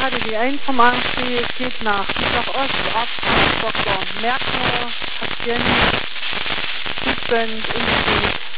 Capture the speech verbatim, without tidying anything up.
K D W eins vom A F C, es geht nach Südost, Arzt, Doktor Merkel, Patient, Fließband, Institut.